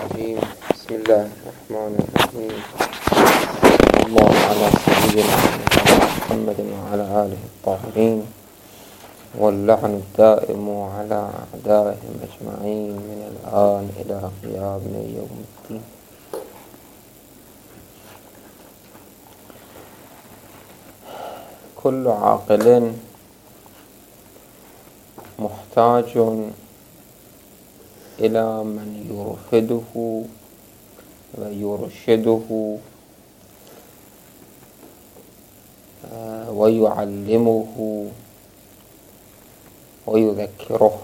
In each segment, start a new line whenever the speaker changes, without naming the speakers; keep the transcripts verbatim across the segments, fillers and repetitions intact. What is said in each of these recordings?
الرجيم. بسم الله الرحمن الرحيم. اللهم على سيدنا محمد وعلى آله الطاهرين، واللعن الدائم على أعدائهم أجمعين من الآن إلى قيام يوم الدين. كل عاقل محتاج إلى من يرشده ويرشده ويعلمه ويذكره.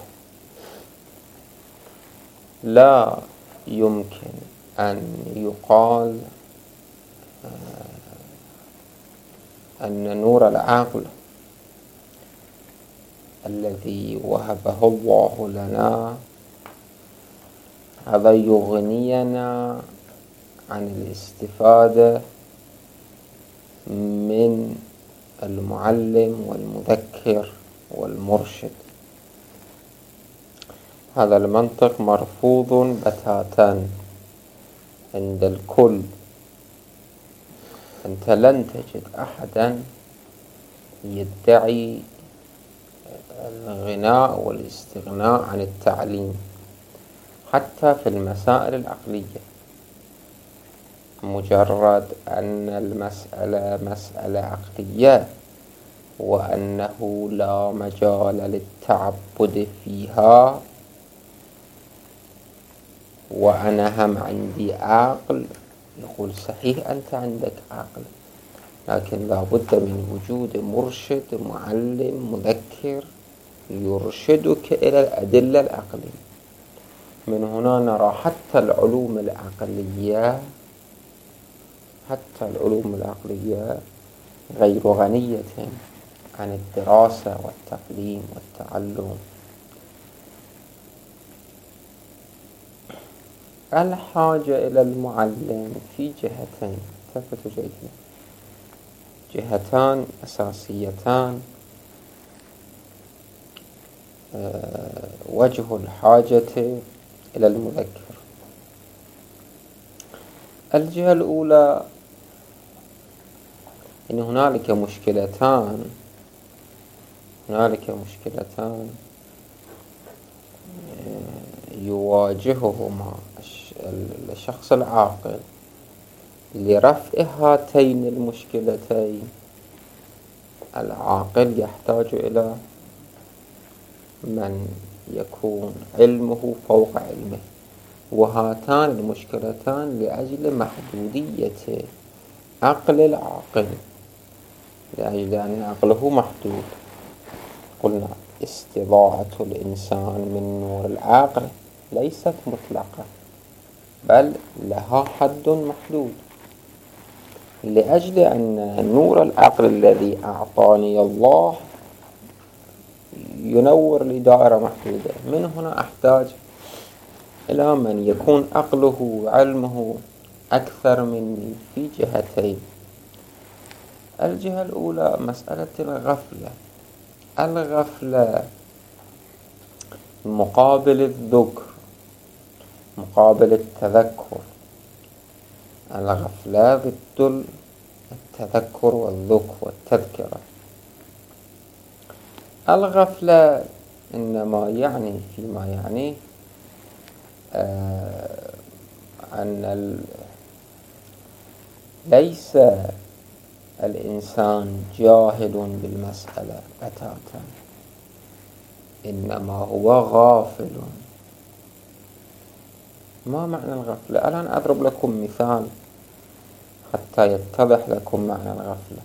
لا يمكن أن يقال أن نور العقل الذي وهبه الله لنا هذا يغنينا عن الاستفادة من المعلم والمذكر والمرشد. هذا المنطق مرفوض بتاتا عند الكل. أنت لن تجد أحدا يدعي الغناء والاستغناء عن التعليم حتى في المسائل العقلية. مجرد أن المسألة مسألة عقلية وأنه لا مجال للتعبد فيها، وأنا هم عندي عقل، يقول صحيح أنت عندك عقل، لكن لا بد من وجود مرشد معلم مذكر يرشدك إلى الأدلة العقلية. من هنا نرى حتى العلوم العقلية حتى العلوم العقلية غير غنية عن الدراسة والتقليم والتعلم. الحاجة إلى المعلم في جهتين، التفتوا جيدا، جهتان أساسيتان. أه وجه الحاجة إلى المذكر. الجهة الأولى إن هنالك مشكلتان هنالك مشكلتان يواجههما الشخص العاقل. لرفع هاتين المشكلتين العاقل يحتاج إلى من يكون علمه فوق علمه، وهاتان المشكلتان لأجل محدودية عقل العاقل، لأجل أن عقله محدود. قلنا استضاعة الإنسان من نور العقل ليست مطلقة، بل لها حد محدود. لأجل أن نور العقل الذي أعطاني الله ينور لدائرة محدودة، من هنا أحتاج إلى من يكون عقله وعلمه أكثر مني في جهتين. الجهة الأولى مسألة الغفلة. الغفلة مقابل الذكر، مقابل التذكر. الغفلة ضد التذكر والذكر والتذكرة. الغفلة إنما يعني فيما يعني آه أن ال... ليس الإنسان جاهل بالمسألة بتاتا، إنما هو غافل. ما معنى الغفلة؟ الآن أضرب لكم مثال حتى يتضح لكم معنى الغفلة.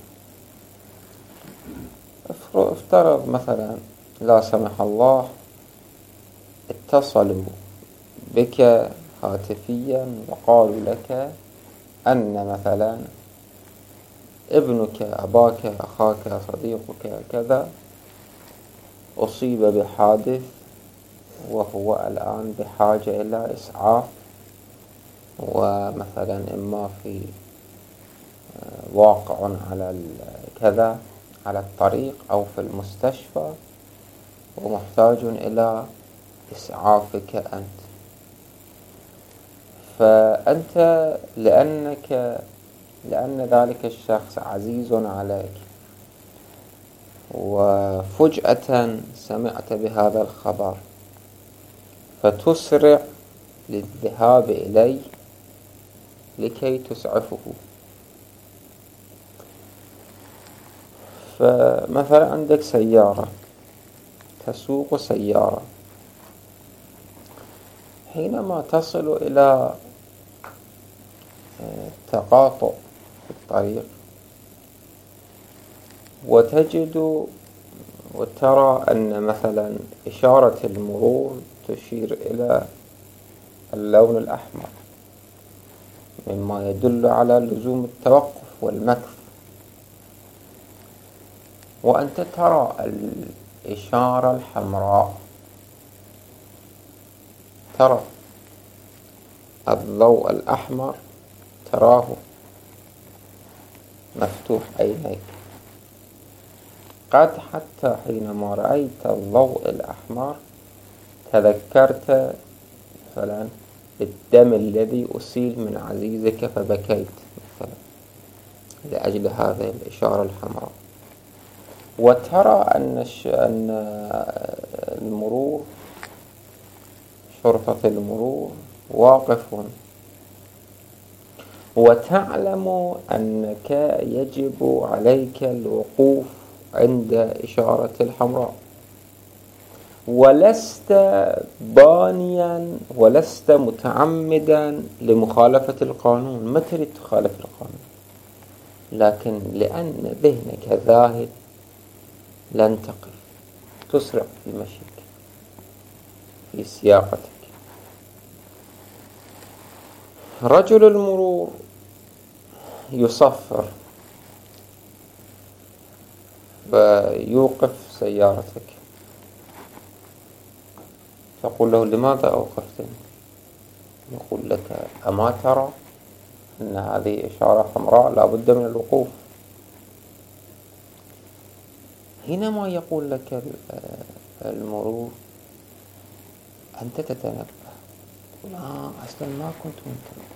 افترض مثلا لا سمح الله اتصلوا بك هاتفيا وقالوا لك أن مثلا ابنك أباك أخاك صديقك كذا أصيب بحادث وهو الآن بحاجة إلى إسعاف، ومثلا إما في واقع على كذا على الطريق أو في المستشفى ومحتاج إلى إسعافك أنت. فأنت لأنك لأن ذلك الشخص عزيز عليك وفجأة سمعت بهذا الخبر فتسرع للذهاب إليه لكي تسعفه. فمثلا عندك سيارة، تسوق سيارة، حينما تصل إلى تقاطع في الطريق وتجد وترى أن مثلا إشارة المرور تشير إلى اللون الأحمر مما يدل على لزوم التوقف والمكث، وأنت ترى الإشارة الحمراء، ترى الضوء الأحمر، تراه مفتوح عينيك. قد حتى حينما رأيت الضوء الأحمر تذكرت مثلا الدم الذي أسيل من عزيزك فبكيت مثلا لأجل هذه الإشارة الحمراء. وترى أن أن المرور، شرطة المرور واقف، وتعلم أنك يجب عليك الوقوف عند إشارة الحمراء، ولست بانيا ولست متعمدا لمخالفة القانون، ما تريد تخالف القانون، لكن لأن ذهنك ذاهب لن تقف، تسرع في مشيك في سياقتك. رجل المرور يصفر فيوقف سيارتك، تقول له لماذا أوقفتني؟ يقول لك أما ترى أن هذه إشارة حمراء لا بد من الوقوف. حينما يقول لك المرور أنت تتنبه، تقول آه أصلا ما كنت منتبه.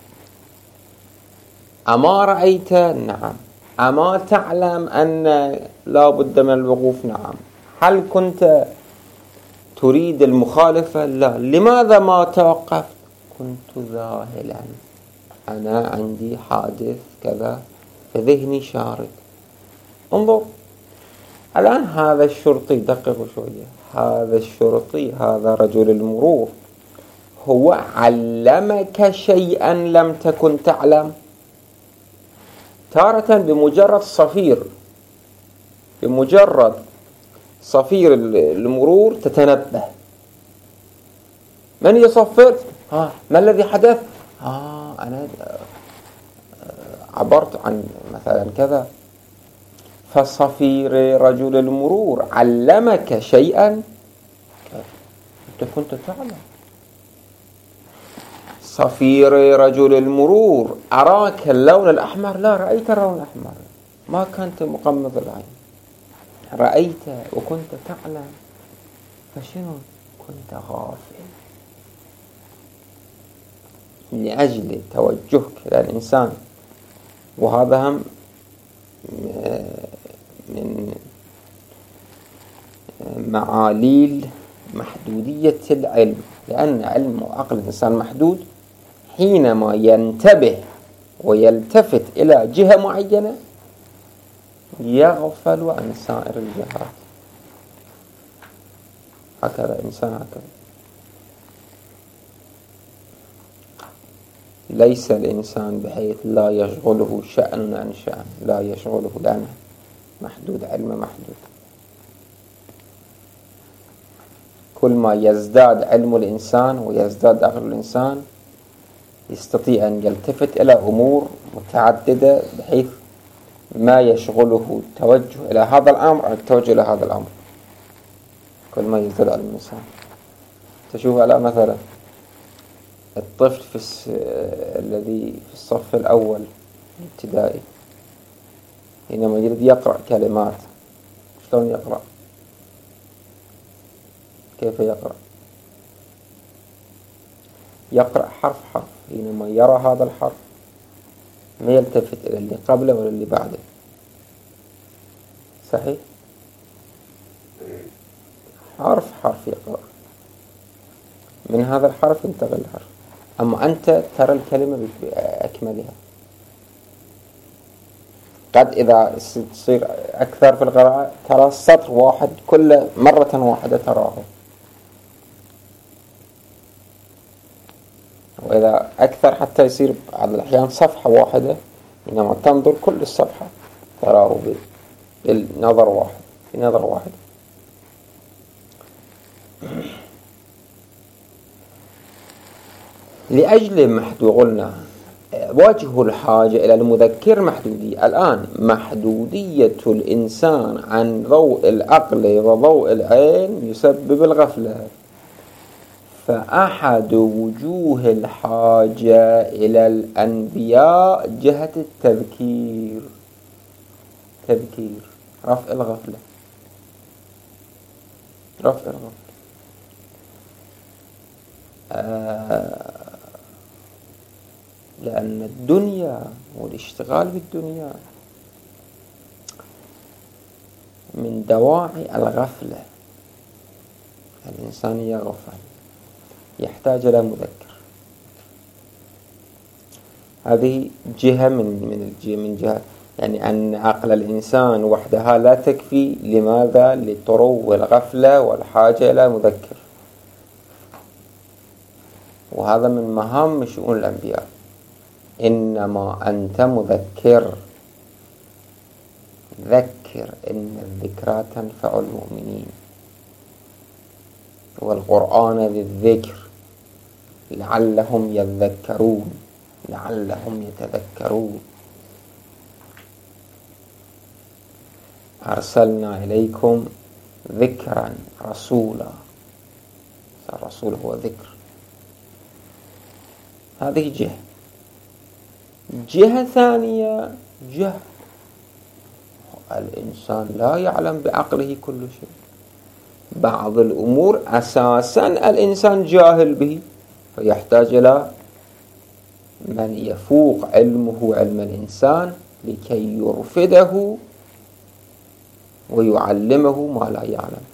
أما رأيت؟ نعم. أما تعلم أن لا بد من الوقوف؟ نعم. هل كنت تريد المخالفة؟ لا. لماذا ما توقفت؟ كنت ذاهلا، أنا عندي حادث كذا فذهني شارد. انظر الآن هذا الشرطي، دقق شوية، هذا الشرطي، هذا رجل المرور، هو علمك شيئا لم تكن تعلم. تارة بمجرد صفير بمجرد صفير المرور تتنبه. من يصفر؟ ها ما الذي حدث؟ ها أنا عبرت عن مثلا كذا. فصفير رجل المرور علمك شيئا أنت كنت تعلم. صفير رجل المرور أراك اللون الأحمر، لا رأيت اللون الأحمر، ما كنت مغمض العين، رأيت وكنت تعلم، فشنو؟ كنت غافل. لأجل توجهك للإنسان، وهذا هم من معاليل محدودية العلم، لأن علم وعقل الإنسان محدود. حينما ينتبه ويلتفت إلى جهة معينة يغفل عن سائر الجهات. هكذا إنسان، هكذا ليس الإنسان بحيث لا يشغله شأن عن شأن، لا يشغله، لأنه محدود، علم محدود. كل ما يزداد علم الإنسان ويزداد عقل الإنسان يستطيع أن يلتفت إلى أمور متعددة بحيث ما يشغله التوجه إلى هذا الأمر أو التوجه إلى هذا الأمر. كل ما يزداد علم الإنسان. تشوف على مثلا الطفل في الس... الذي في الصف الأول الابتدائي، حينما يريد يقرأ كلمات شلون يقرأ؟ كيف يقرأ؟ يقرأ حرف حرف، حينما يرى هذا الحرف ما يلتفت إلى اللي قبله ولا اللي بعده. صحيح؟ حرف حرف يقرأ، من هذا الحرف ينتقل الحرف. أما أنت ترى الكلمة بأكملها. قد إذا تصير أكثر في القراءة ترى السطر واحد كل مرة واحدة تراه، وإذا أكثر حتى يصير بعض الأحيان صفحة واحدة، إنما تنظر كل الصفحة تراه بالنظر واحد في نظر واحد. لأجل محدود قلنا وجه الحاجة إلى المذكر محدودية. الآن محدودية الإنسان عن ضوء العقل وضوء العين يسبب الغفلة، فأحد وجوه الحاجة إلى الأنبياء جهة التذكير، تذكير رفع الغفلة، رفع الغفلة. آه لأن الدنيا والاشتغال بالدنيا من دواعي الغفلة. الإنسان يغفل، يحتاج إلى مذكر. هذه جهة من من الجهة من جهة يعني أن عقل الإنسان وحدها لا تكفي. لماذا؟ لطرو الغفلة والحاجة إلى مذكر. وهذا من مهام شؤون الأنبياء. إنما أنت مذكر، ذكر إن الذكرى تنفع المؤمنين، والقرآن للذكر لعلهم يذكرون، لعلهم يتذكرون. أرسلنا إليكم ذكرا رسولا، الرسول هو ذكر. هذه جهة. جهة ثانية جهة الإنسان لا يعلم بعقله كل شيء. بعض الأمور أساسا الإنسان جاهل به، فيحتاج إلى من يفوق علمه علم الإنسان لكي يرفده ويعلمه ما لا يعلم.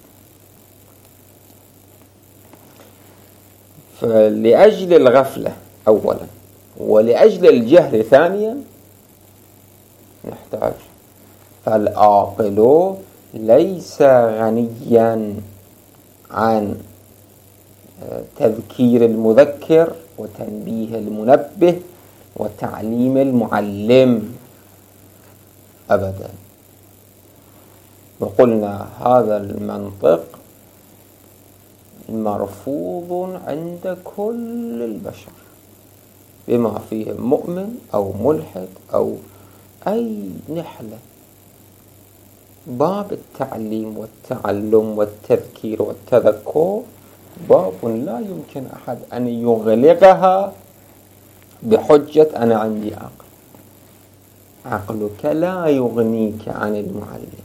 فلأجل الغفلة أولا ولأجل الجهل ثانيا نحتاج. فالعاقل ليس غنيا عن تذكير المذكر وتنبيه المنبه وتعليم المعلم أبدا. وقلنا هذا المنطق مرفوض عند كل البشر، بما فيه مؤمن أو ملحد أو أي نحلة. باب التعليم والتعلم والتذكير والتذكر باب لا يمكن أحد أن يغلقها بحجة أنا عندي عقل. عقلك لا يغنيك عن المعلم.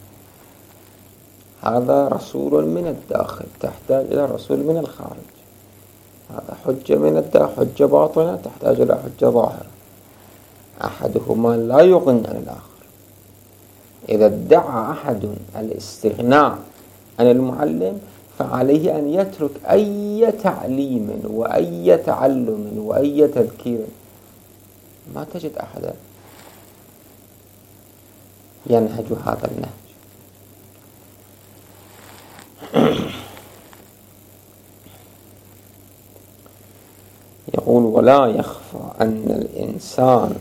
هذا رسول من الداخل، تحتاج إلى رسول من الخارج. هذا حجة من الداخل، حجة باطنة تحتاج إلى حجة ظاهرة. أحدهما لا يغني عن الآخر. إذا ادعى أحد الاستغناء عن المعلم فعليه أن يترك أي تعليم وأي تعلم وأي تذكير. ما تجد أحدا ينهج هذا النهج. يقول ولا يخفى أن الإنسان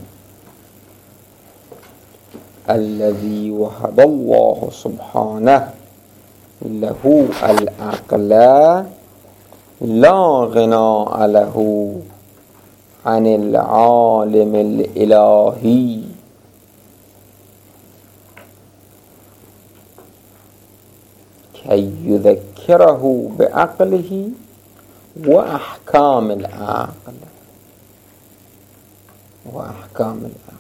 الذي وهب الله سبحانه له العقل لا غناء له عن العالم الإلهي كي يذكره بعقله وأحكام العقل وأحكام العقل.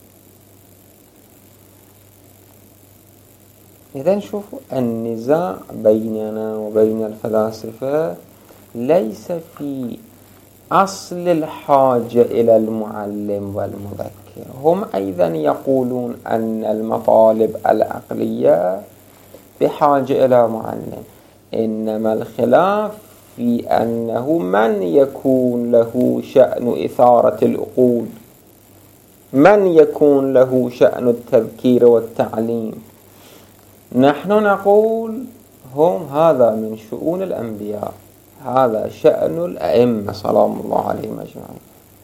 إذن شوفوا النزاع بيننا وبين الفلاسفة ليس في أصل الحاجة إلى المعلم والمذكر. هم أيضا يقولون أن المطالب العقلية بحاجة إلى معلم، إنما الخلاف في أنه من يكون له شأن إثارة العقول، من يكون له شأن التذكير والتعليم. نحن نقول هم هذا من شؤون الأنبياء، هذا شأن الأئمة سلام الله عليهم أجمعين.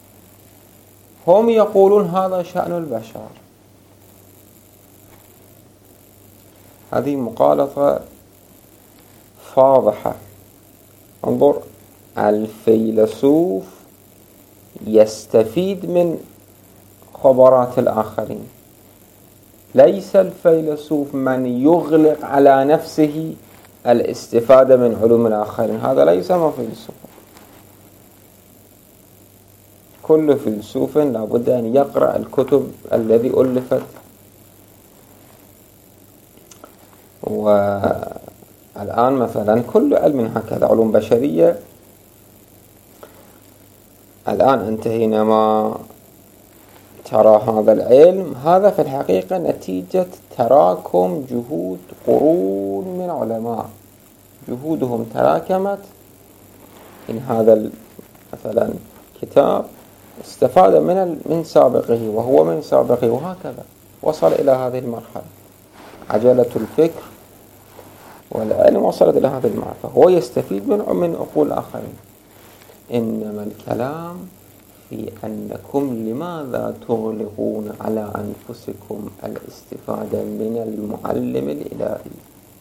هم يقولون هذا شأن البشر. هذه مقالطة فاضحة. انظر، الفيلسوف يستفيد من خبرات الآخرين، ليس الفيلسوف من يغلق على نفسه الاستفادة من علوم الآخرين. هذا ليس ما فيلسوف. كل فيلسوف لابد أن يقرأ الكتب الذي ألفت. والآن مثلا كل علم هكذا، علوم بشرية. الآن أنت حينما ترى هذا العلم، هذا في الحقيقة نتيجة تراكم جهود قرون من علماء، جهودهم تراكمت. إن هذا مثلا كتاب استفاد من من سابقه وهو من سابقه، وهكذا وصل إلى هذه المرحلة. عجلة الفكر والعلم وصلت إلى هذه المرحلة، فهو يستفيد من من عقول آخرين. إنما الكلام في أنكم لماذا تغلقون على أنفسكم الاستفادة من المعلم الإلهي؟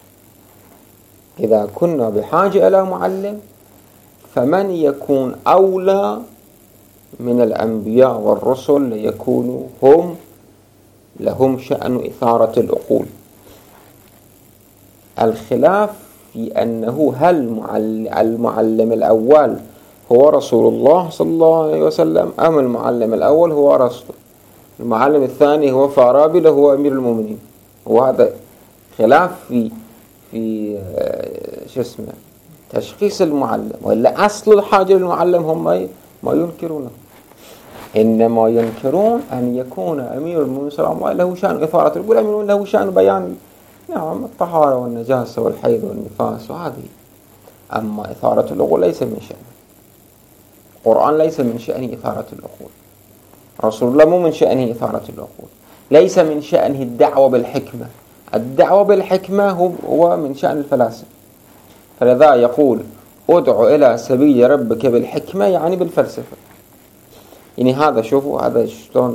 إذا كنا بحاجة إلى معلم، فمن يكون أولى من الأنبياء والرسل ليكونوا هم لهم شأن إثارة العقول. الخلاف في أنه هل المعلم الأول هو رسول الله صلى الله عليه وسلم أم المعلم الأول هو رسول، المعلم الثاني هو فارابي هو أمير المؤمنين. وهذا خلاف في في شو اسمه تشخيص المعلم. وإلا أصل الحاجة للمعلم هم ما ينكرونه، إنما ينكرون أن يكون أمير المؤمنين صلى الله عليه وسلم له شأن إثارة العقول، أمير له شأن بيان نعم الطهارة والنجاسة والحيض والنفاس وهذه. أما إثارة العقول ليس من شأنه. القرآن ليس من شأنه إثارة العقول، رسول الله مو من شأنه إثارة العقول، ليس من شأنه الدعوة بالحكمة. الدعوة بالحكمة هو من شأن الفلاسفة. فلذا يقول ادعو إلى سبيل ربك بالحكمة، يعني بالفلسفة. يعني هذا شوفوا هذا شلون،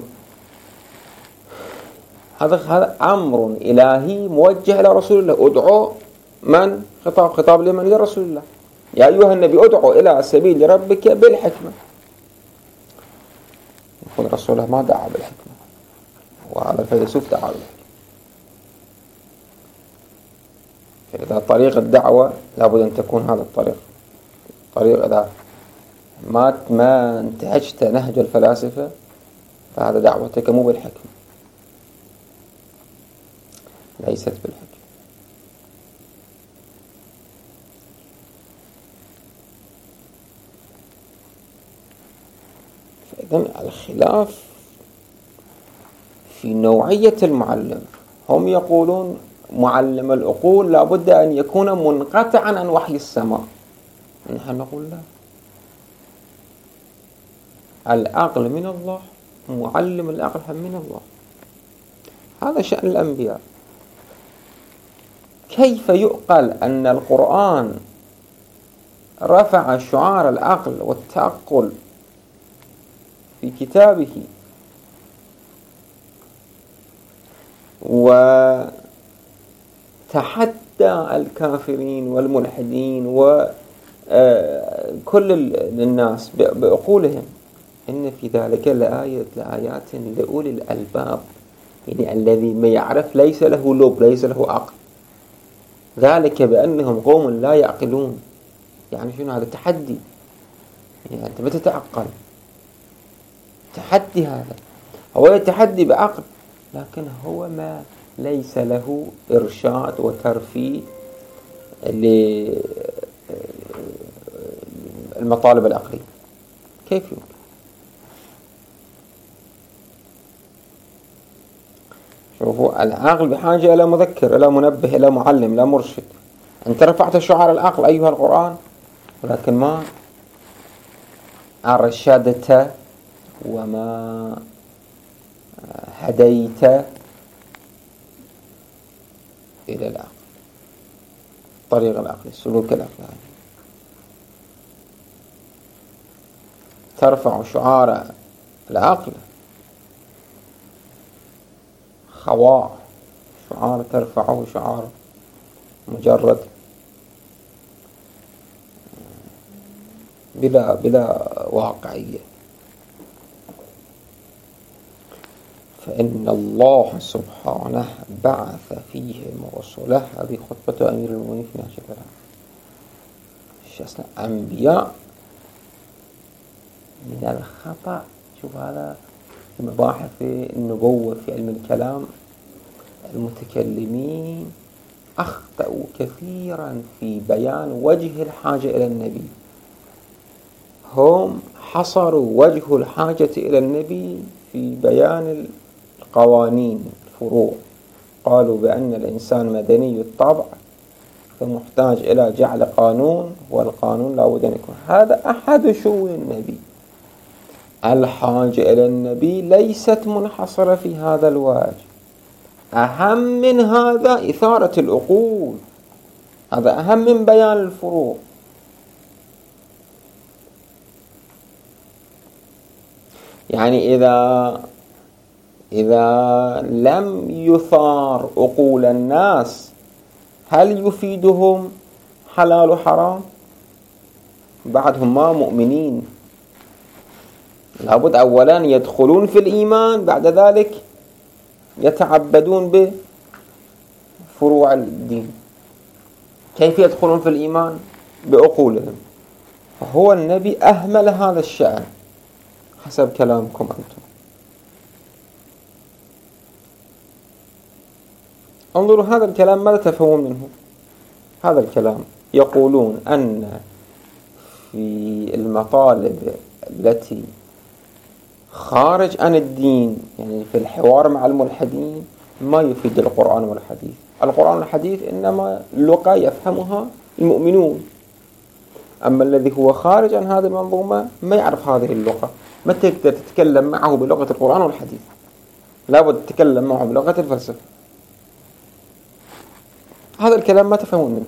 هذا هذا أمر إلهي موجه إلى رسول الله. ادعو من؟ خطاب خطاب لمن؟ لرسول الله. يا أيها النبي ادعو إلى سبيل ربك بالحكمة. يقول رسول الله ما دعا بالحكمة، وهذا الفيلسوف دعا بالحكمة. فإذا طريق الدعوة لابد أن تكون هذا الطريق. طريق إذا ما ما انتهجت نهج الفلاسفة فهذا دعوتك مو بالحكمة، ليست بالحكمة. فإذن الخلاف في نوعية المعلم. هم يقولون معلم العقول لابد أن يكون منقطعا عن وحي السماء. نحن نقول لا، العقل من الله، معلم العقل هم من الله. هذا شأن الأنبياء. كيف يعقل أن القرآن رفع شعار العقل والتعقل في كتابه وتحدى الكافرين والملحدين وكل الناس بعقولهم؟ إن في ذلك لآيات لآيات لأولي الألباب. يعني الذي ما يعرف ليس له لب، ليس له عقل، ذلك بأنهم قوم لا يعقلون. يعني شنو هذا؟ تحدي. يعني أنت بتتعقل، تحدي. هذا هو يتحدي بعقل، لكن هو ما ليس له إرشاد وترفيه للمطالب العقلية. كيف يمكن؟ شوفوا، العقل بحاجة إلى مذكر، إلى منبه، إلى معلم، إلى مرشد. أنت رفعت شعار العقل أيها القرآن، ولكن ما أرشدت وما هديت إلى العقل، طريق العقل، السلوك العقلاني. ترفع شعار العقل خواء، شعار ترفعه شعار مجرد بلا بلا واقعية. فإن الله سبحانه بعث فيهم رسله. هذه خطبة أمير المؤمنين في نهج البلاغة. شخصنا أنبياء من الخطأ. شوف، هذا في مباحث النبوة في علم الكلام، المتكلمين أخطأوا كثيرا في بيان وجه الحاجة إلى النبي. هم حصروا وجه الحاجة إلى النبي في بيان القوانين، الفروع. قالوا بأن الإنسان مدني الطبع، فمحتاج إلى جعل قانون، والقانون لا بد أن يكون. هذا أحد شؤون النبي. الحاجة إلى النبي ليست منحصرة في هذا الوجه. أهم من هذا إثارة العقول، هذا أهم من بيان الفروع. يعني إذا إذا لم يثار عقول الناس، هل يفيدهم حلال وحرام؟ بعدهم ما مؤمنين. لابد أولا يدخلون في الإيمان، بعد ذلك يتعبدون بفروع الدين. كيف يدخلون في الإيمان؟ بعقولهم. فهو النبي أهمل هذا الشأن حسب كلامكم أنتم. انظروا هذا الكلام ماذا تفهمون منه؟ هذا الكلام يقولون أن في المطالب التي خارج عن الدين، يعني في الحوار مع الملحدين، ما يفيد القرآن والحديث. القرآن والحديث إنما لغة يفهمها المؤمنون، أما الذي هو خارج عن هذه المنظومة ما يعرف هذه اللغة. ما تقدر تتكلم معه بلغة القرآن والحديث، لابد تتكلم معه بلغة الفلسفة. هذا الكلام ما تفهمون منه.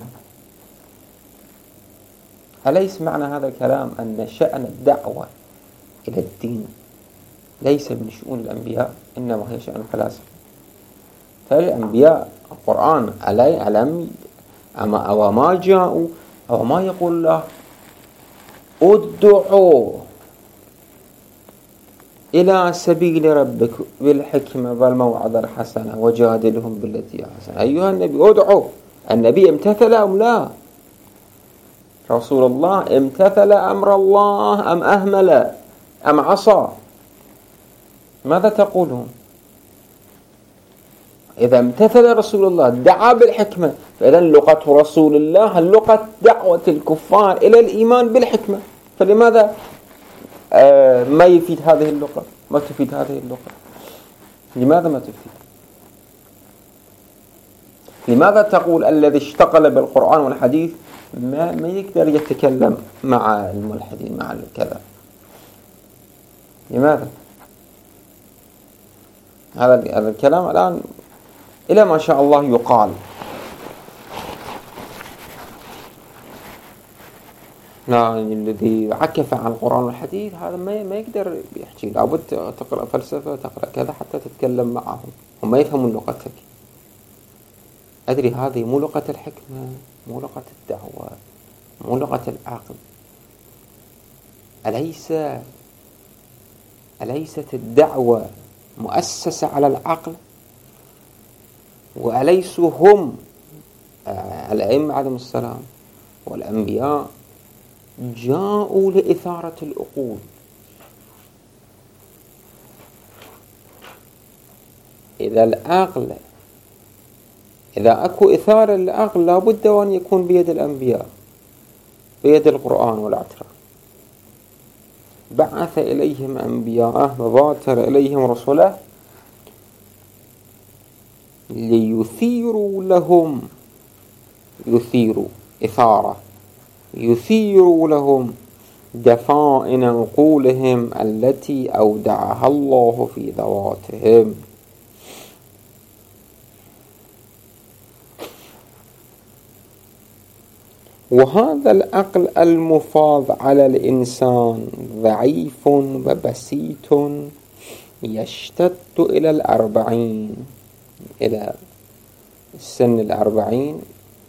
أليس معنى هذا الكلام أن شأن الدعوة إلى الدين ليس من شؤون الأنبياء، إنما هي شأن الفلاسفة؟ فالأنبياء القرآن علي ألم أما أو ما جاءوا أو ما يقول الله ادعوا إلى سبيل ربك بالحكمة والموعظة الحسنة وجادلهم بالتي أحسن. أيها النبي ادعوا. النبي امتثل أم لا؟ رسول الله امتثل أمر الله أم أهمل أم عصى؟ ماذا تقولون؟ إذا امتثل رسول الله دعا بالحكمة، فإذا لغة رسول الله لغة دعوة الكفار إلى الإيمان بالحكمة. فلماذا آه ما يفيد هذه اللغة؟ ما تفيد هذه اللغة؟ لماذا ما تفيد؟ لماذا تقول الذي اشتغل بالقرآن والحديث ما ما يقدر يتكلم مع الملحدين مع الكذا؟ لماذا؟ هذا هذا الكلام الآن إلى ما شاء الله يقال. لا، الذي عكف عن القرآن والحديث هذا ما ما يقدر يحكي. لابد تقرأ فلسفة، تقرأ كذا حتى تتكلم معهم، هم ما يفهمون لغتك. أدري هذه مو لغة الحكمة، مو لغة الدعوة، مو لغة العقل. أليس أليست الدعوة مؤسسة على العقل؟ وأليسوا هم الأئمة عليهم السلام والأنبياء جاءوا لإثارة العقول؟ إذا العقل إذا أكو إثارة للعقل لابد أن يكون بيد الأنبياء، بيد القرآن والاعتراف. بعث إليهم أنبياءه وبعث إليهم رسله ليثيروا لهم، يثيروا إثارة، يثيروا لهم دفائن عقولهم التي أودعها الله في ذواتهم. وهذا العقل المفاض على الإنسان ضعيف وبسيط، يشتد إلى الأربعين، إلى السن الأربعين،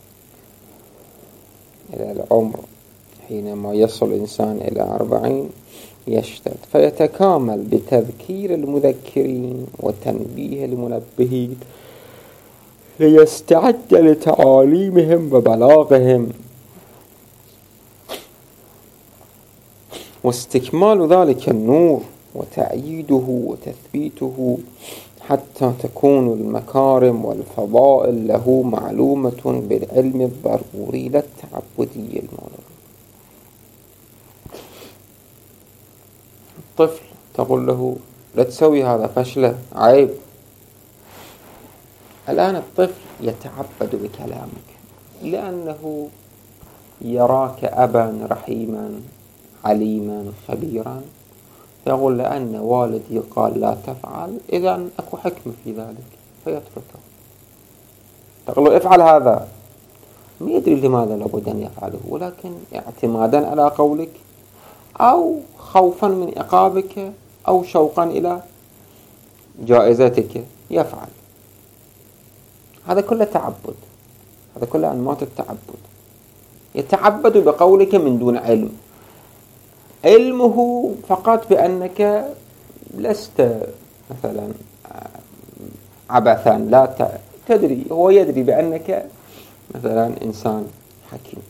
إلى العمر حينما يصل الإنسان إلى أربعين يشتد، فيتكامل بتذكير المذكرين وتنبيه المنبهين ليستعد لتعاليمهم وبلاغهم، واستكمال ذلك النور وتأييده وتثبيته حتى تكون المكارم والفضائل له معلومة بالعلم الضروري لا التعبدي المولوي. الطفل تقول له لا تسوي هذا، فشلة، عيب. الآن الطفل يتعبد بكلامك لأنه يراك أبا رحيما عليما خبيرا، يقول لأن والدي قال لا تفعل إذا أكو حكمة في ذلك فيتركه. تقول له افعل هذا، ما يدري لماذا لابد أن يفعله، ولكن اعتمادا على قولك أو خوفا من عقابك أو شوقا إلى جائزتك يفعل. هذا كله تعبد، هذا كله أنماط التعبد. يتعبد بقولك من دون علم، علمه فقط بأنك لست مثلا عبثا، لا تدري، هو يدري بأنك مثلا إنسان حكيم.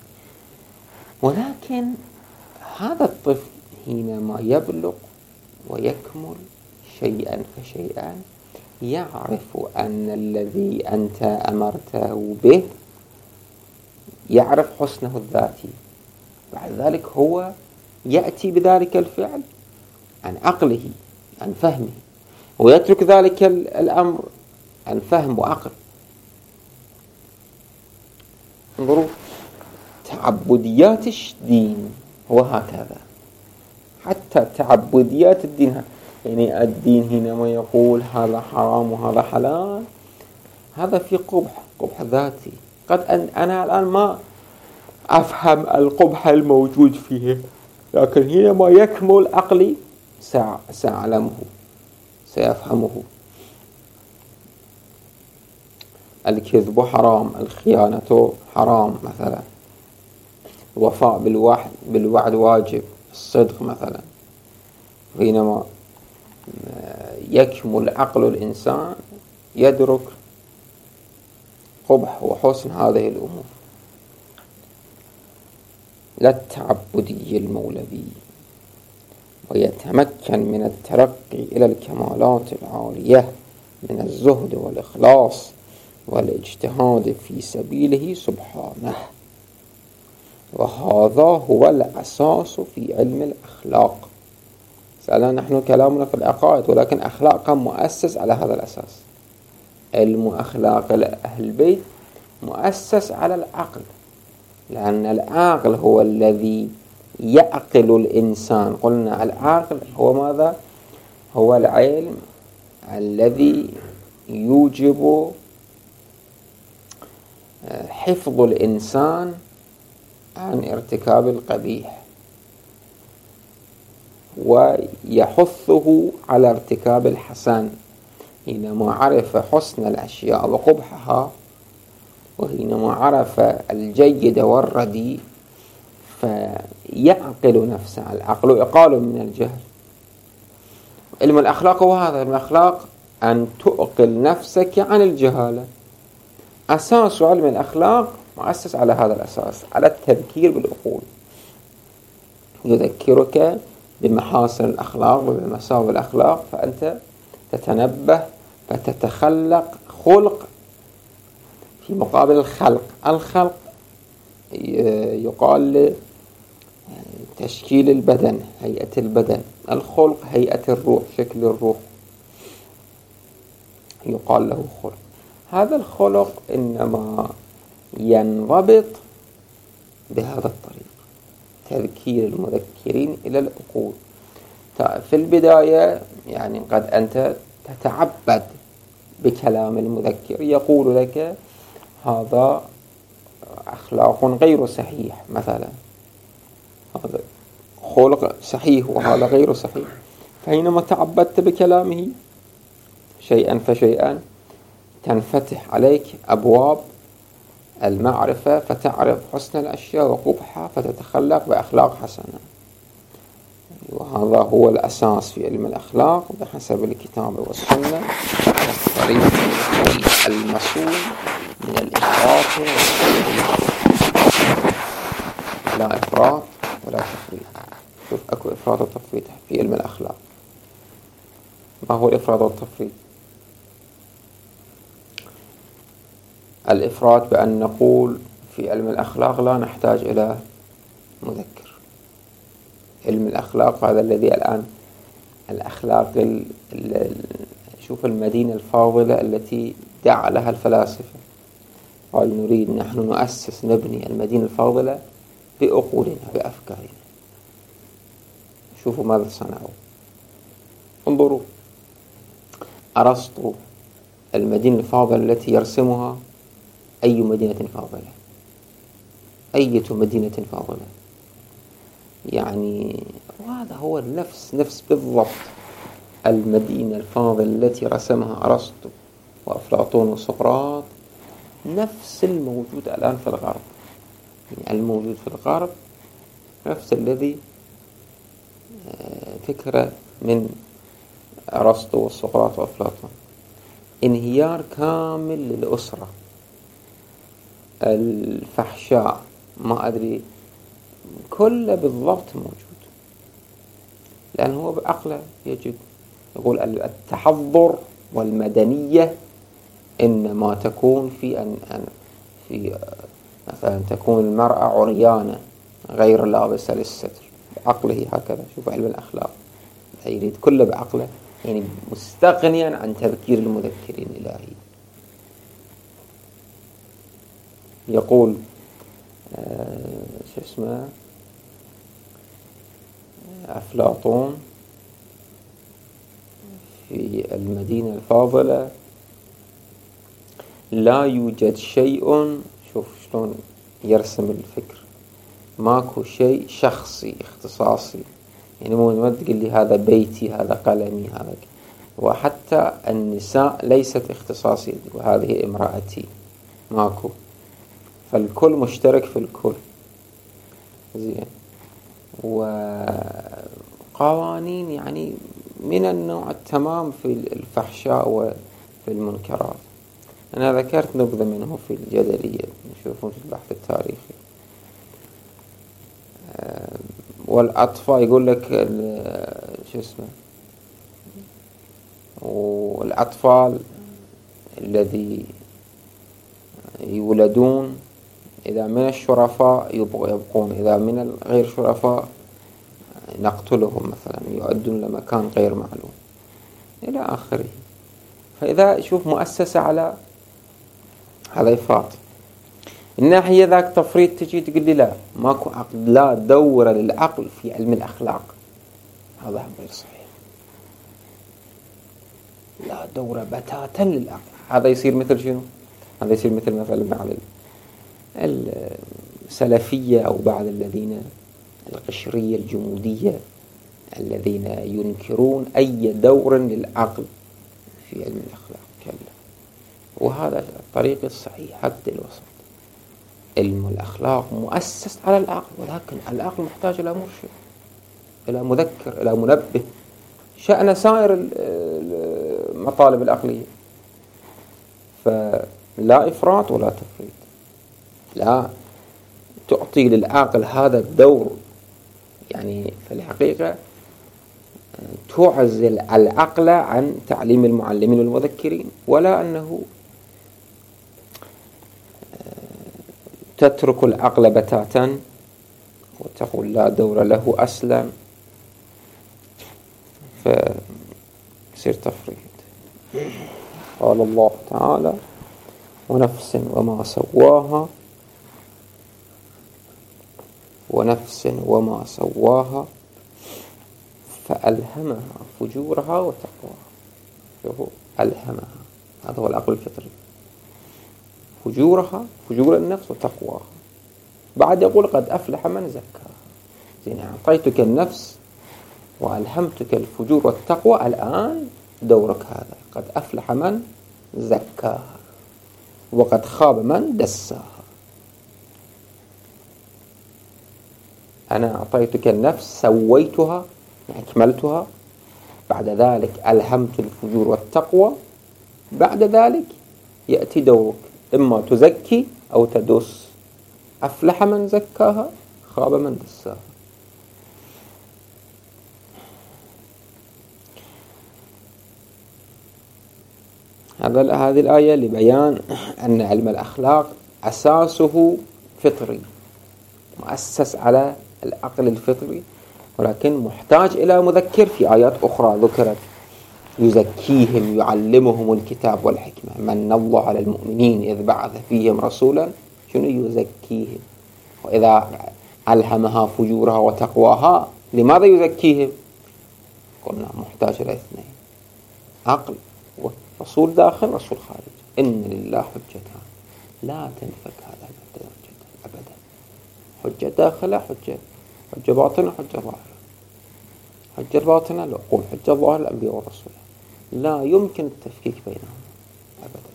ولكن هذا الطفل حينما يبلغ ويكمل شيئا فشيئا يعرف أن الذي أنت أمرته به، يعرف حسنه الذاتي، بعد ذلك هو يأتي بذلك الفعل عن عقله، عن فهمه، ويترك ذلك الأمر عن فهم وعقل. انظروا تعبديات الدين هو هكذا، حتى تعبديات الدين، يعني الدين حينما يقول هذا حرام وهذا حلال، هذا في قبح، قبح ذاتي. قد أن أنا الآن ما أفهم القبح الموجود فيه، لكن حينما يكمل عقلي سأعلمه، سيفهمه. الكذب حرام، الخيانة حرام مثلا، الوفاء بالوعد بالوعد واجب، الصدق مثلا. حينما يكمل عقل الإنسان يدرك قبح وحسن هذه الأمور. لا التعبدي المولوي، ويتمكن من الترقي إلى الكمالات العالية من الزهد والإخلاص والاجتهاد في سبيله سبحانه. وهذا هو الأساس في علم الأخلاق. سألنا نحن كلامنا في العقائد، ولكن أخلاق مؤسس على هذا الأساس. علم أخلاق أهل البيت مؤسس على العقل، لأن العقل هو الذي يعقل الإنسان. قلنا العقل هو ماذا؟ هو العلم الذي يوجب حفظ الإنسان عن ارتكاب القبيح، ويحثه على ارتكاب الحسن. حينما عرف حسن الأشياء وقبحها، وحينما عرف الجيد والرديء، فيعقل نفسه. العقل عقال من الجهل. علم الأخلاق هو هذا. علم الأخلاق أن تؤقل نفسك عن الجهالة. أساس علم الأخلاق مؤسس على هذا الأساس، على التذكير بالعقول. يذكرك بمحاسن الأخلاق وبمساوئ الأخلاق، فأنت تتنبه فتتخلق خلق في مقابل الخلق. الخلق يقال تشكيل البدن، هيئة البدن. الخلق هيئة الروح، شكل الروح، يقال له خلق. هذا الخلق إنما ينضبط بهذا الطريق، تذكير المذكرين إلى العقول. في البداية يعني قد أنت تتعبد بكلام المذكر، يقول لك هذا أخلاق غير صحيح مثلا، هذا خلق صحيح وهذا غير صحيح. فحينما تعبدت بكلامه شيئا فشيئا تنفتح عليك أبواب المعرفة، فتعرف حسن الأشياء وقبحها، فتتخلق بأخلاق حسنة. وهذا هو الأساس في علم الأخلاق بحسب الكتاب والسنة، الطريق المصون من الإفراط والتفريط. لا إفراط ولا تفريط. شوف أكو إفراط وتفريط في علم الأخلاق. ما هو الإفراط والتفريط؟ الإفراط بأن نقول في علم الأخلاق لا نحتاج إلى مذكر. علم الأخلاق هذا الذي الآن الأخلاق ال ال شوف المدينة الفاضلة التي دعا لها الفلاسفة، قالوا نريد نحن نؤسس نبني المدينة الفاضلة بأقولنا بأفكارنا. شوفوا ماذا صنعوا. انظروا أرسطو المدينة الفاضلة التي يرسمها أي مدينة فاضلة، أية مدينة فاضلة يعني. وهذا هو النفس نفس بالضبط المدينة الفاضلة التي رسمها أرسطو وأفلاطون وسقراط، نفس الموجود الآن في الغرب. يعني الموجود في الغرب نفس الذي فكرة من أرسطو وسقراط وأفلاطون. انهيار كامل للأسرة، الفحشاء، ما أدري، كله بالضبط موجود. لأنه هو بعقله يجد يقول التحضر والمدنية إنما تكون في أن, أن في مثلا تكون المرأة عريانة غير لابسة للستر، بعقله هكذا. شوف علم الأخلاق يريد كله بعقله، يعني مستغنيا عن تذكير المذكرين الإلهي. يقول آه شو اسمه أفلاطون في المدينة الفاضلة لا يوجد شيء، شوف شلون يرسم الفكر، ماكو شيء شخصي اختصاصي، يعني مو ما تقول لي هذا بيتي هذا قلمي هذا، وحتى النساء ليست اختصاصي وهذه امرأتي، ماكو، فالكل مشترك في الكل. زين. وقوانين يعني من النوع التمام في الفحشاء وفي المنكرات. أنا ذكرت نبذة منه في الجدلية، نشوفون في البحث التاريخي. والأطفال يقول لك شو اسمه، والأطفال الذي يولدون إذا من الشرفاء يبقون، إذا من غير شرفاء نقتلهم مثلا، يؤدون لمكان غير معلوم إلى آخره. فإذا شوف مؤسسة على هذا إفراط. الناحية ذاك تفريط، تجي تقول لي لا ماكو عقل، لا دور للعقل في علم الأخلاق، هذا غير صحيح. لا دور بتاتا للعقل. هذا يصير مثل شنو؟ هذا يصير مثل مثلا بعض السلفية أو بعض الذين القشرية الجمودية الذين ينكرون أي دور للعقل في علم الأخلاق. كلا، وهذا الطريق الصحيح حد الوسط. علم الأخلاق مؤسس على العقل، ولكن العقل محتاج إلى مرشد، إلى مذكر، إلى منبه، شأن سائر المطالب العقلية. فلا إفراط ولا تفريط، لا تعطي للعقل هذا الدور. يعني في الحقيقة تعزل العقل عن تعليم المعلمين والمذكرين، ولا أنه تترك العقل بتاتا وتقول لا دور له أسلم، فيصير تفريط. قال الله تعالى ونفس وما سواها ونفس وما سواها فألهمها فجورها وتقواها. شوفوا، ألهمها، هذا هو العقل الفطري. فجورها، فجور النفس، وتقواها. بعد يقول قد أفلح من زكاها. يعني أعطيتك النفس وألهمتك الفجور والتقوى، الآن دورك هذا. قد أفلح من زكاها وقد خاب من دساها. أنا أعطيتك النفس، سويتها، أكملتها، بعد ذلك ألهمت الفجور والتقوى، بعد ذلك يأتي دورك، إما تزكي أو تدس. أفلح من زكاها، خاب من دساها. هذا هذه الآية لبيان أن علم الأخلاق أساسه فطري، مؤسس على العقل الفطري، ولكن محتاج إلى مذكر. في آيات أخرى ذكرت يزكيهم يعلمهم الكتاب والحكمة، من الله على المؤمنين إذ بعث فيهم رسولا. شنو يزكيهم؟ وإذا ألهمها فجورها وتقواها، لماذا يزكيهم؟ قلنا محتاج إلى اثنين، عقل ورسول داخل رسول خارج. إن لله حجتان لا تنفك هذا أبدا. حجة داخلة، حجة حجة باطنة، حجة ظاهرة. حجة باطنة العقول، حجة ظاهرة الأنبياء والرسول، لا يمكن التفكيك بينهم أبدا.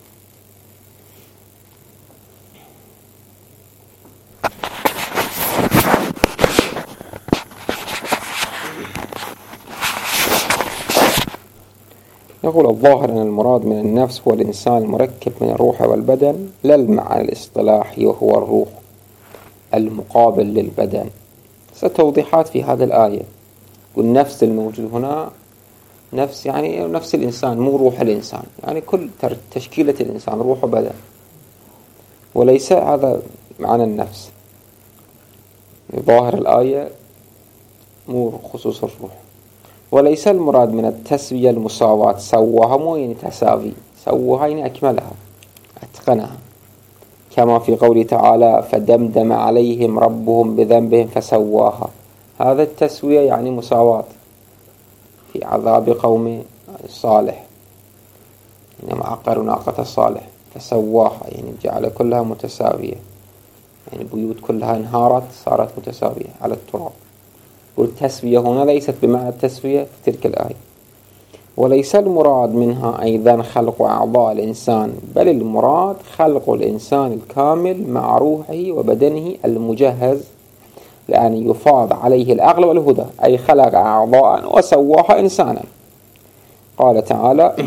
يقول الظاهر أن المراد من النفس هو الإنسان المركب من الروح والبدن، لا المعنى الاصطلاحي وهو الروح المقابل للبدن. ستوضيحات في هذا الآية. والنفس الموجود هنا نفس يعني نفس الإنسان، مو روح الإنسان، يعني كل تشكيلة الإنسان روح وبدن، وليس هذا معنى النفس. ظاهر الآية مو خصوص الروح. وليس المراد من التسوية المساواة، سواها مو يعني تساوي، سواها يعني أكملها، أتقنها، كما في قوله تعالى فدمدم عليهم ربهم بذنبهم فسواها. هذا التسوية يعني مساواة في عذاب قوم صالح، إنما عقروا ناقة صالح فسواها، يعني جعل كلها متساوية، يعني بيوت كلها انهارت صارت متساوية على التراب. والتسوية هنا ليست بمعنى التسوية في تلك الآية. وليس المراد منها أيضا خلق أعضاء الإنسان، بل المراد خلق الإنسان الكامل مع روحه وبدنه المجهز لأن يفاض عليه العقل والهدى، أي خلق أعضاء وسواها إنسانا. قال تعالى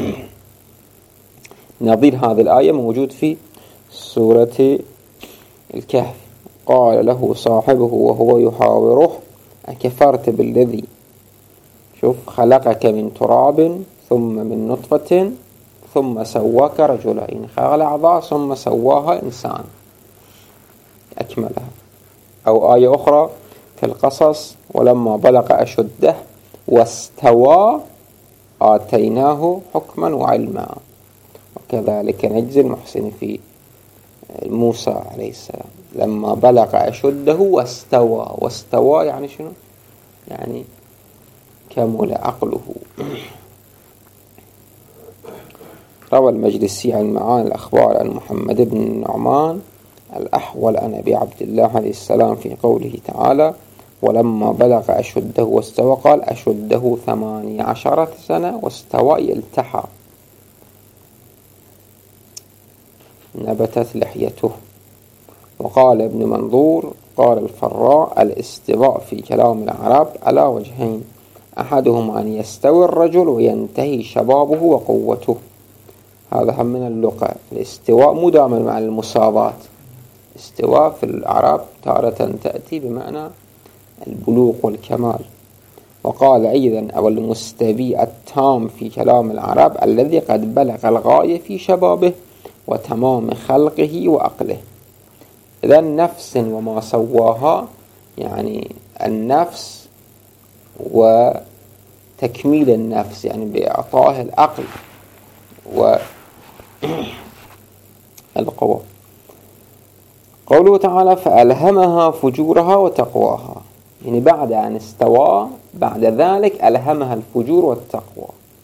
نظير هذه الآية موجود في سورة الكهف. قال له صاحبه وهو يحاوره أكفرت بالذي شوف خلقك من تراب ثم من نطفة ثم سواك رجلين، خلق أعضاء ثم سواها إنسان أكملها. أو آية أخرى في القصص ولما بلغ أشده واستوى آتيناه حكما وعلما، وكذلك نجزي المحسن في موسى عليه السلام لما بلغ أشده واستوى. واستوى يعني شنو؟ يعني كمل عقله. روى المجلسي عن معاني الأخبار عن محمد بن النعمان الأحول عن أبي عبد الله عليه السلام في قوله تعالى ولما بلغ أشده واستوى، قال أشده ثمانية عشرة سنة واستوى يلتحى، نبتت لحيته. وقال ابن منظور قال الفراء الاستواء في كلام العرب على وجهين، أحدهما أن يستوي الرجل وينتهي شبابه وقوته، هذا هم من اللغة. الاستواء مو دائما مع المساواة، استواء في العرب تارة تأتي بمعنى البلوغ والكمال. وقال أيضا أو المستوي التام في كلام العرب الذي قد بلغ الغاية في شبابه وتمام خلقه وعقله. إذن نفس وما سواها يعني النفس وتكميل النفس، يعني بإعطائه العقل والقوة. قوله تعالى فألهمها فجورها وتقواها، يعني بعد أن استوى بعد ذلك ألهمها الفجور والتقوى.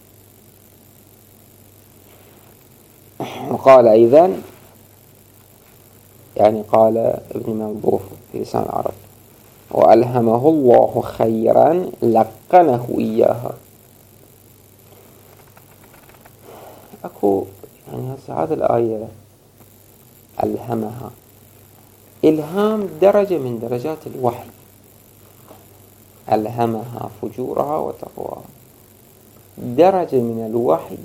وقال أيضا، يعني قال ابن منظور في لسان العرب وألهمه الله خيرا لقنه إياها. أكو يعني هذه الآية ألهمها، إلهام درجة من درجات الوحي. ألهمها فجورها وتقواها درجة من الوحي،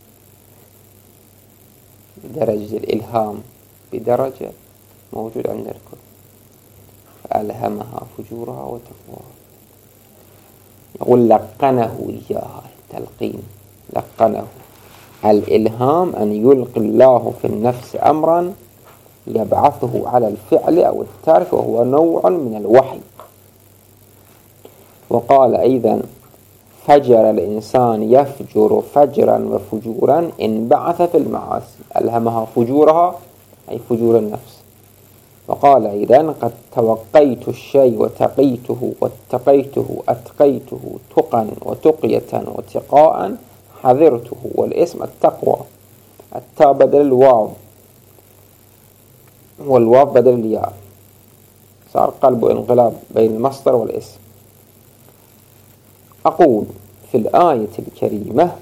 درجة الإلهام بدرجة موجود عند الكل. فألهمها فجورها وتقواها. يقول لقنه إياها، تلقين لقنه. الإلهام أن يلقي الله في النفس أمرا يبعثه على الفعل أو الترك، وهو نوع من الوحي. وقال أيضا فجر الإنسان يفجر فجرا وفجورا إن بعث في المعاصي. ألهمها فجورها أي فجور النفس. وقال أيضا قد توقيت الشيء وتقيته واتقيته أتقيته تقا وتقية وتقاء حذرته. والاسم التقوى، التاء بدل الواو والواو بدل الياء، صار قلب انقلاب بين المصدر والاسم. أقول في الآية الكريمة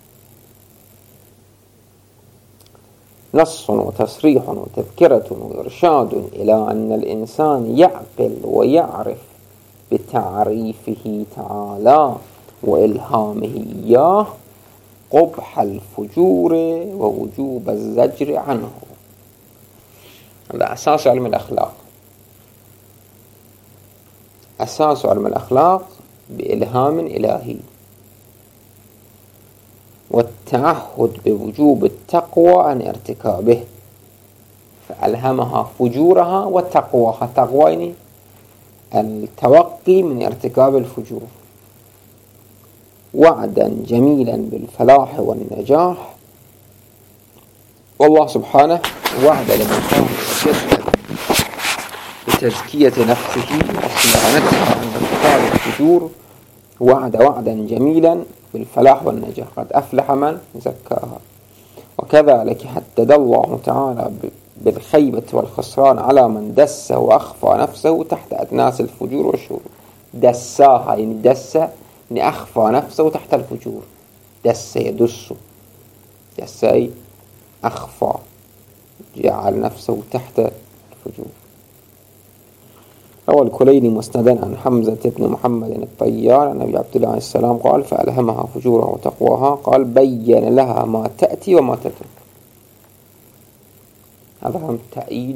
نص وتصريح وتذكرة وإرشاد إلى أن الإنسان يعقل ويعرف بتعريفه تعالى وإلهامه إياه قبح الفجور ووجوب الزجر عنه. هذا أساس علم الأخلاق. أساس علم الأخلاق بإلهام إلهي، والتعهد بوجوب التقوى عن ارتكابه. فألهمها فجورها وتقواها، تقوى التوقي من ارتكاب الفجور، وعدا جميلا بالفلاح والنجاح. والله سبحانه وعد لمن كان يجد بتزكية نفسه وصيانتها عن ارتكاب الفجور وعد وعدا جميلا بالفلاح والنجاح. قد أفلح من زكاها. وكذلك هدد الله تعالى بالخيبة والخسران على من دس وأخفى نفسه تحت أدناس الفجور والشرور. دساها يعني دس يعني أخفى نفسه تحت الفجور. دس يدس، دس أي أخفى، جعل نفسه تحت الفجور. روى الكليني مسندا عن حمزة بن محمد الطيار عن أبي عبد الله عليه السلام قال فألهمها فجورها وتقواها. قال بين لها ما تأتي وما تترك. هذا هم تأييد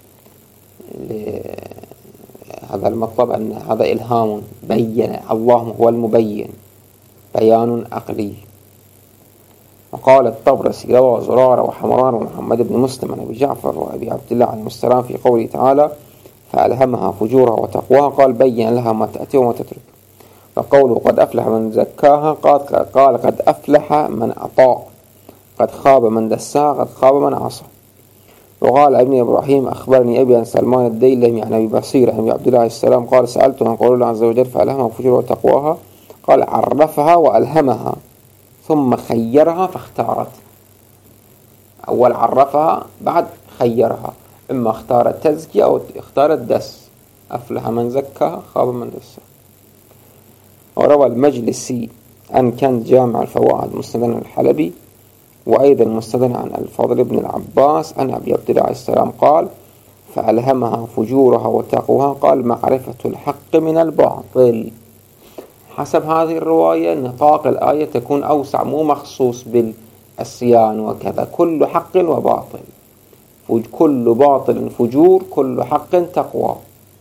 لهذا المطلب، أن هذا إلهام بين، الله هو المبين، بيان عقلي. وقال الطبرسي روى زرارة وحمران ومحمد بن مسلم عن أبي جعفر وأبي عبد الله عليه السلام في قوله تعالى فألهمها فجورها وتقواها قال بين لها ما تأتي وما تترك. فقوله قد أفلح من زكاها قال قد أفلح من أطاع، قد خاب من دساها، قد خاب من عصى. وقال ابن إبراهيم أخبرني أبي عن سلمان الديلمي عن أبي بصير عن أبي عبد الله عليه السلام قال سألته عن قول الله عز وجل فألهمها فجورها وتقواها قال عرفها وألهمها ثم خيرها فاختارت. أول عرفها بعد خيرها، إما اختار التزكية أو اختار الدس. أفلح من زكاها خاب من دسها. وروى المجلسي عن كنز جامع الفوائد مسندا الحلبي وأيضا مسندا عن الفضل بن العباس عن أبي عبد الله عليه السلام قال فألهمها فجورها وتقواها قال معرفة الحق من الباطل. حسب هذه الرواية نطاق الآية تكون أوسع، مو مخصوص بالعصيان وكذا، كل حق وباطل، كل باطل فجور، كل حق تقوى.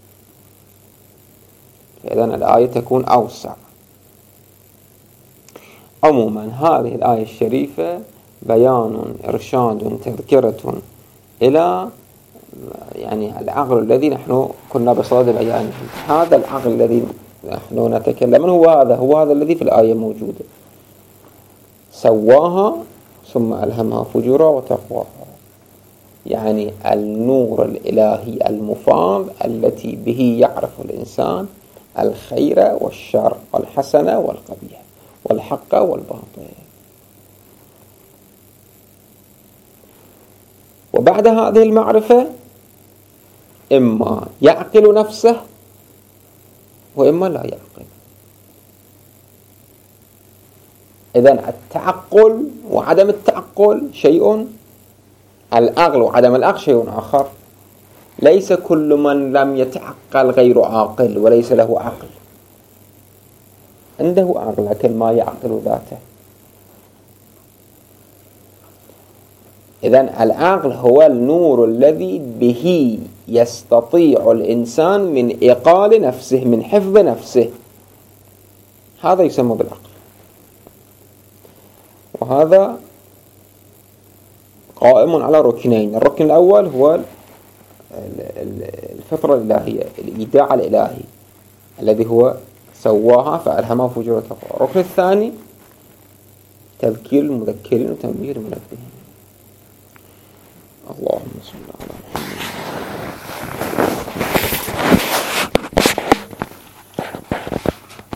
فإذن الآية تكون أوسع. عموما هذه الآية الشريفة بيان إرشاد تذكرة إلى يعني العقل الذي نحن كنا بصدد بيانه، هذا العقل الذي نحن نتكلم عنه هو هذا هو هذا الذي في الآية موجود، سواها ثم ألهمها فجورها وتقواها، يعني النور الإلهي المفاض التي به يعرف الإنسان الخير والشر والحسن والقبيح والحق والباطل. وبعد هذه المعرفة إما يعقل نفسه وإما لا يعقل. إذن التعقل وعدم التعقل شيء، العقل وعدم العقل شيء آخر. ليس كل من لم يتعقل غير عاقل وليس له عقل، عنده عقل لكن ما يعقل ذاته. إذن العقل هو النور الذي به يستطيع الإنسان من إقال نفسه، من حفظ نفسه، هذا يسمى بالعقل. وهذا قائم على ركنين. الركن الأول هو الفطرة الإلهية، الإيداع الإلهي الذي هو سواها فألهمها فجورها وتقواها. الركن الثاني تذكير المذكرين وتنبيه المنبهين. اللهم صل على محمد.